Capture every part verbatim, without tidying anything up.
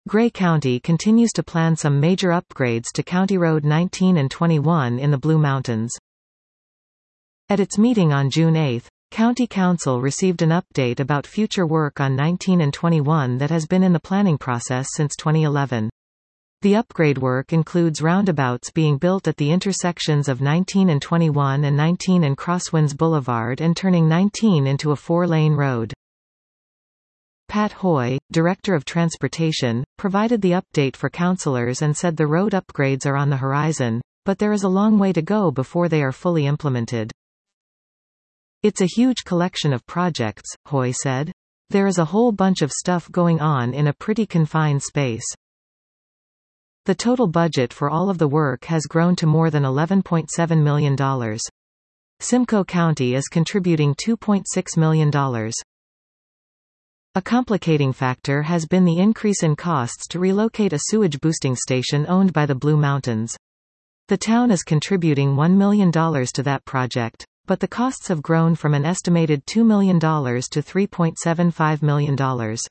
Gray County continues to plan some major upgrades to County Road nineteen and twenty-one in the Blue Mountains. At its meeting on June eighth, County Council received an update about future work on nineteen and twenty-one that has been in the planning process since twenty eleven. The upgrade work includes roundabouts being built at the intersections of nineteen and twenty-one and nineteen and Crosswinds Boulevard and turning nineteen into a four-lane road. Pat Hoy, Director of Transportation, provided the update for councillors and said the road upgrades are on the horizon, but there is a long way to go before they are fully implemented. It's a huge collection of projects, Hoy said. There is a whole bunch of stuff going on in a pretty confined space. The total budget for all of the work has grown to more than eleven point seven million dollars. Simcoe County is contributing two point six million dollars. A complicating factor has been the increase in costs to relocate a sewage boosting station owned by the Blue Mountains. The town is contributing one million dollars to that project, but the costs have grown from an estimated two million dollars to three point seven five million dollars.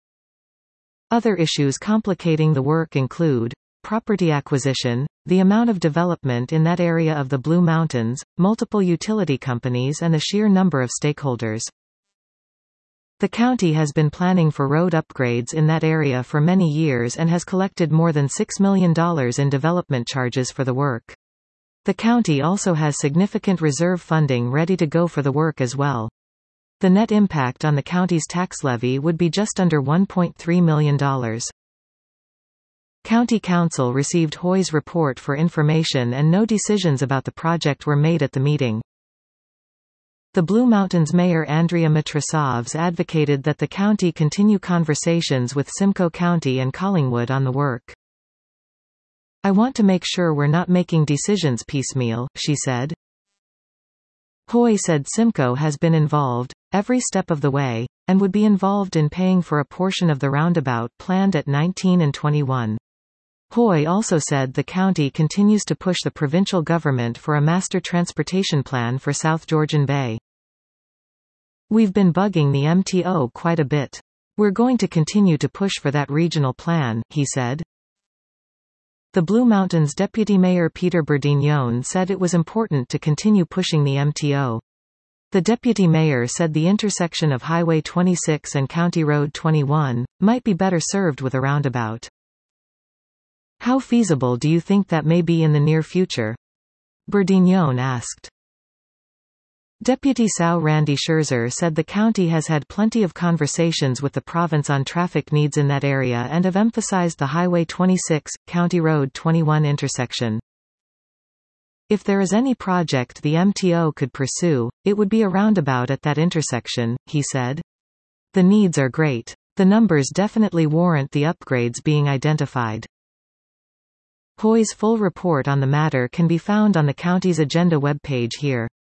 Other issues complicating the work include property acquisition, the amount of development in that area of the Blue Mountains, multiple utility companies and the sheer number of stakeholders. The county has been planning for road upgrades in that area for many years and has collected more than six million dollars in development charges for the work. The county also has significant reserve funding ready to go for the work as well. The net impact on the county's tax levy would be just under one point three million dollars. County Council received Hoy's report for information and no decisions about the project were made at the meeting. The Blue Mountains Mayor Andrea Matrosovs advocated that the county continue conversations with Simcoe County and Collingwood on the work. I want to make sure we're not making decisions piecemeal, she said. Hoy said Simcoe has been involved, every step of the way, and would be involved in paying for a portion of the roundabout planned at nineteen and twenty-one. Hoy also said the county continues to push the provincial government for a master transportation plan for South Georgian Bay. We've been bugging the M T O quite a bit. We're going to continue to push for that regional plan, he said. The Blue Mountains Deputy Mayor Peter Bourdignon said it was important to continue pushing the M T O. The deputy mayor said the intersection of Highway twenty-six and County Road twenty-one might be better served with a roundabout. How feasible do you think that may be in the near future? Bourdignon asked. Deputy S O W Randy Scherzer said the county has had plenty of conversations with the province on traffic needs in that area and have emphasized the Highway twenty-six, County Road twenty-one intersection. If there is any project the M T O could pursue, it would be a roundabout at that intersection, he said. The needs are great. The numbers definitely warrant the upgrades being identified. Hoy's full report on the matter can be found on the county's agenda webpage here.